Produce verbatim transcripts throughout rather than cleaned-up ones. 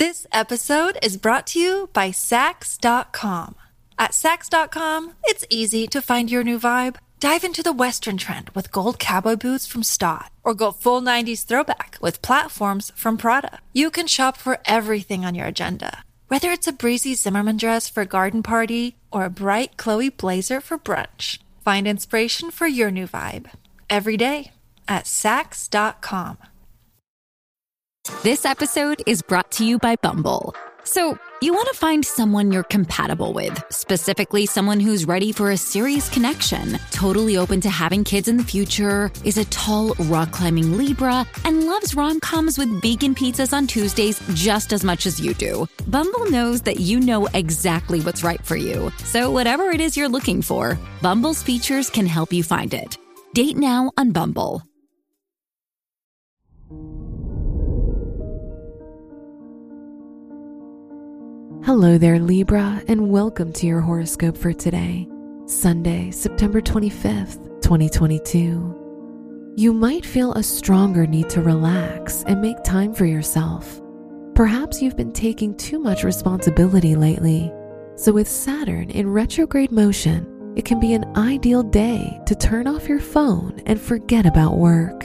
This episode is brought to you by Saks dot com. At Saks dot com, it's easy to find your new vibe. Dive into the Western trend with gold cowboy boots from Stott, or go full nineties throwback with platforms from Prada. You can shop for everything on your agenda, whether it's a breezy Zimmermann dress for a garden party or a bright Chloe blazer for brunch. Find inspiration for your new vibe every day at Saks dot com. This episode is brought to you by Bumble. So, you want to find someone you're compatible with, specifically someone who's ready for a serious connection, totally open to having kids in the future, is a tall, rock-climbing Libra, and loves rom-coms with vegan pizzas on Tuesdays just as much as you do. Bumble knows that you know exactly what's right for you. So whatever it is you're looking for, Bumble's features can help you find it. Date now on Bumble. Hello there, Libra, and welcome to your horoscope for today, Sunday, September twenty-fifth, twenty twenty-two. You might feel a stronger need to relax and make time for yourself. Perhaps you've been taking too much responsibility lately, so with Saturn in retrograde motion, it can be an ideal day to turn off your phone and forget about work.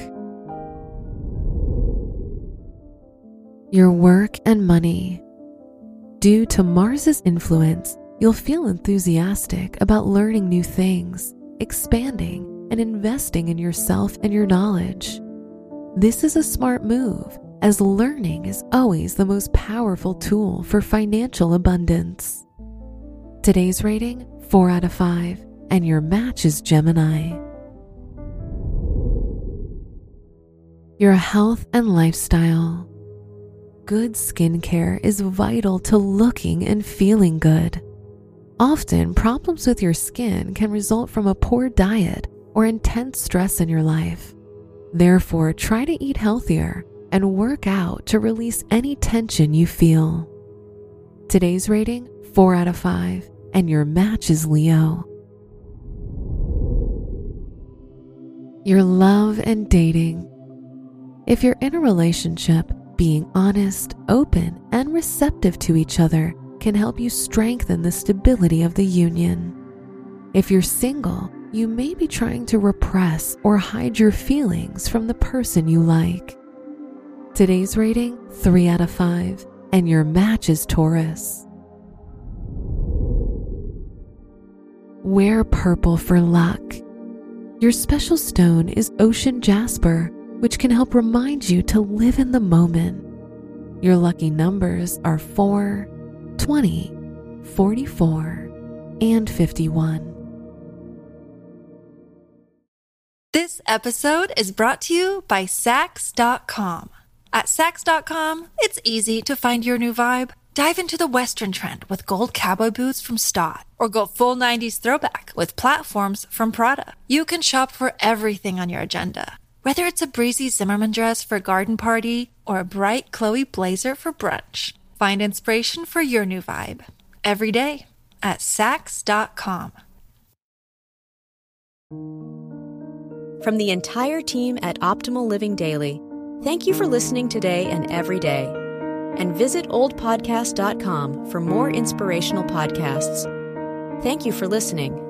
Your work and money. Due to Mars's influence, you'll feel enthusiastic about learning new things, expanding, and investing in yourself and your knowledge. This is a smart move, as learning is always the most powerful tool for financial abundance. Today's rating, four out of five, and your match is Gemini. Your health and lifestyle. Good skincare is vital to looking and feeling good. Often, problems with your skin can result from a poor diet or intense stress in your life. Therefore, try to eat healthier and work out to release any tension you feel. Today's rating, four out of five, and your match is Leo. Your love and dating. If you're in a relationship, being honest, open, and receptive to each other can help you strengthen the stability of the union. If you're single, you may be trying to repress or hide your feelings from the person you like. Today's rating, three out of five, and your match is Taurus. Wear purple for luck. Your special stone is ocean jasper, which can help remind you to live in the moment. Your lucky numbers are four, twenty, forty-four, and fifty-one. This episode is brought to you by Saks dot com. At Saks dot com, it's easy to find your new vibe. Dive into the Western trend with gold cowboy boots from Stott, or go full nineties throwback with platforms from Prada. You can shop for everything on your agenda, whether it's a breezy Zimmermann dress for a garden party or a bright Chloe blazer for brunch. Find inspiration for your new vibe every day at Saks dot com. From the entire team at Optimal Living Daily, thank you for listening today and every day. And visit old podcast dot com for more inspirational podcasts. Thank you for listening.